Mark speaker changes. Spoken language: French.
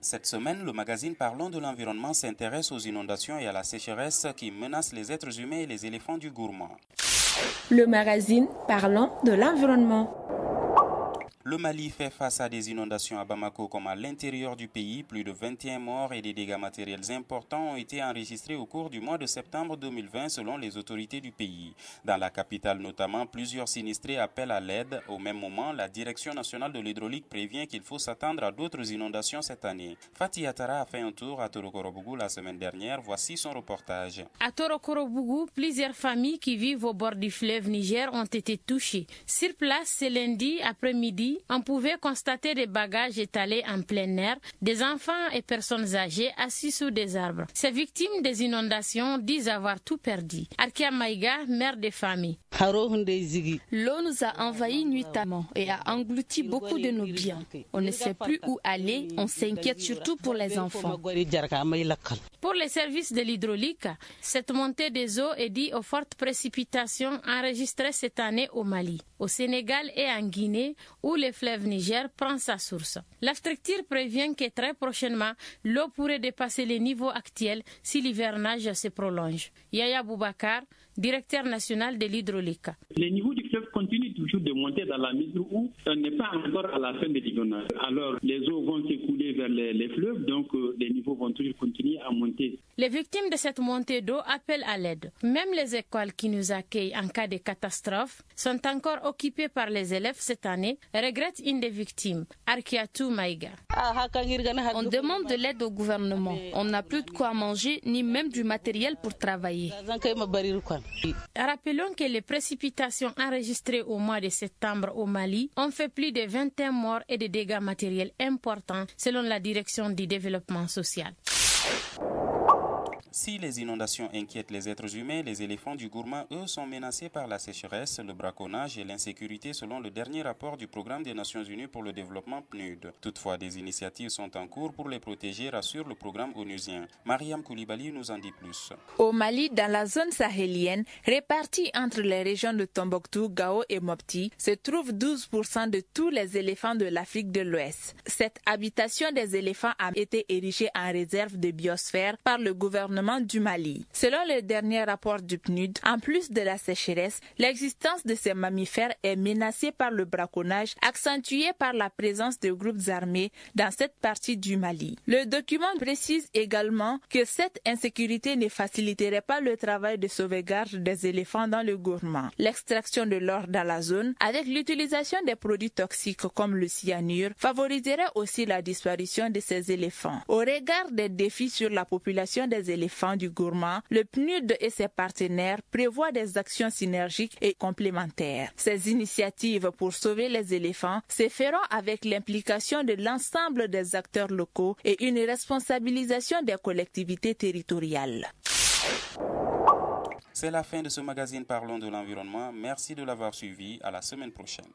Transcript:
Speaker 1: Cette semaine, le magazine Parlons de l'environnement s'intéresse aux inondations et à la sécheresse qui menacent les êtres humains et les éléphants du gourmand.
Speaker 2: Le magazine Parlons de l'environnement.
Speaker 1: Le Mali fait face à des inondations à Bamako comme à l'intérieur du pays. Plus de 21 morts et des dégâts matériels importants ont été enregistrés au cours du mois de septembre 2020 selon les autorités du pays. Dans la capitale notamment, plusieurs sinistrés appellent à l'aide. Au même moment, la Direction nationale de l'hydraulique prévient qu'il faut s'attendre à d'autres inondations cette année. Fatih Attara a fait un tour à Torokorobougou la semaine dernière. Voici son reportage.
Speaker 3: À Torokorobougou, plusieurs familles qui vivent au bord du fleuve Niger ont été touchées. Sur place, ce lundi après-midi, on pouvait constater des bagages étalés en plein air, des enfants et personnes âgées assis sous des arbres. Ces victimes des inondations disent avoir tout perdu. Arkia Maïga, mère de famille.
Speaker 4: L'eau nous a envahis nuitamment et a englouti beaucoup de nos biens. On ne sait plus où aller, on s'inquiète surtout pour les enfants.
Speaker 3: Pour les services de l'hydraulique, cette montée des eaux est due aux fortes précipitations enregistrées cette année au Mali, au Sénégal et en Guinée, où le fleuve Niger prend sa source. La structure prévient que très prochainement, l'eau pourrait dépasser les niveaux actuels si l'hivernage se prolonge. Yaya Boubacar, directeur national de l'hydraulique.
Speaker 5: Les niveaux du fleuve continuent toujours de monter dans la mesure où on n'est pas encore à la fin de l'hivernage. Alors les eaux vont s'écouler vers les fleuves, donc les niveaux vont toujours continuer à monter.
Speaker 3: Les victimes de cette montée d'eau appellent à l'aide. Même les écoles qui nous accueillent en cas de catastrophe sont encore occupées par les élèves cette année, regrette une des victimes, Arkiatou Maïga.
Speaker 4: On demande de l'aide au gouvernement. On n'a plus de quoi manger ni même du matériel pour travailler.
Speaker 3: Rappelons que les précipitations enregistrées au mois de septembre au Mali ont fait plus de 21 morts et des dégâts matériels importants selon la direction du développement social.
Speaker 1: Si les inondations inquiètent les êtres humains, les éléphants du gourmand, eux, sont menacés par la sécheresse, le braconnage et l'insécurité selon le dernier rapport du Programme des Nations Unies pour le développement PNUD. Toutefois, des initiatives sont en cours pour les protéger, rassure le programme onusien. Mariam Koulibaly nous en dit plus.
Speaker 2: Au Mali, dans la zone sahélienne, répartie entre les régions de Tombouctou, Gao et Mopti, se trouvent 12% de tous les éléphants de l'Afrique de l'Ouest. Cette habitation des éléphants a été érigée en réserve de biosphère par le gouvernement du Mali. Selon le dernier rapport du PNUD, en plus de la sécheresse, l'existence de ces mammifères est menacée par le braconnage, accentué par la présence de groupes armés dans cette partie du Mali. Le document précise également que cette insécurité ne faciliterait pas le travail de sauvegarde des éléphants dans le gourmand. L'extraction de l'or dans la zone, avec l'utilisation des produits toxiques comme le cyanure, favoriserait aussi la disparition de ces éléphants. Au regard des défis sur la population des éléphants du gourmand, le PNUD et ses partenaires prévoient des actions synergiques et complémentaires. Ces initiatives pour sauver les éléphants se feront avec l'implication de l'ensemble des acteurs locaux et une responsabilisation des collectivités territoriales.
Speaker 1: C'est la fin de ce magazine Parlons de l'environnement. Merci de l'avoir suivi. À la semaine prochaine.